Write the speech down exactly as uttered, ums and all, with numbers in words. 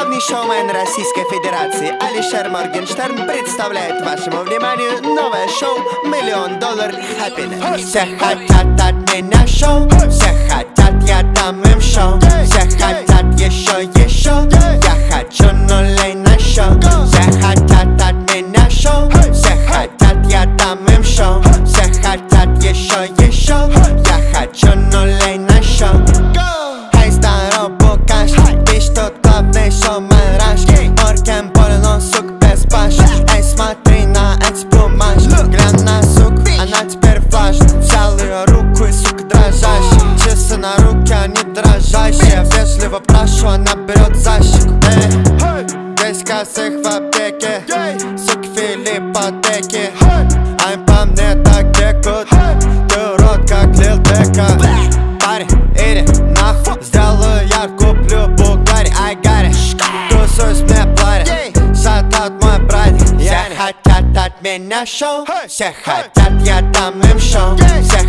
Главный шоумен Российской Федерации Алишер Моргенштерн представляет вашему вниманию новое шоу «Миллион долларов Happiness». Все хотят от меня шоу, все хотят, я дам им шоу. Все хотят еще, еще, я хочу нулей на шоу. Все хотят от меня шоу, все хотят, я дам им шоу. Все хотят еще, еще, я хочу нулей на шоу. Эй, здорово, Букаш, ты что главный шоумен Раш? Оркем полно, сук, без баш. Эй, смотри на эти бумажки, глянь на сук, она теперь флаш. Взял ее руку и, сука, дрожащая. Часы на руке, они дрожащие. Вежливо прошу, она берет за щеку. Эй, здесь косых в аптеке, суки, филиппотеки. Ай, по мне так текут, ты урод, как Лил Дека. Парень, иди нахуй, сделаю я, куплю Бугари, I got it. Тусуюсь, мне платят, шатаут мой братик. Все хотят от меня шоу, все хотят, я дам им шоу. Все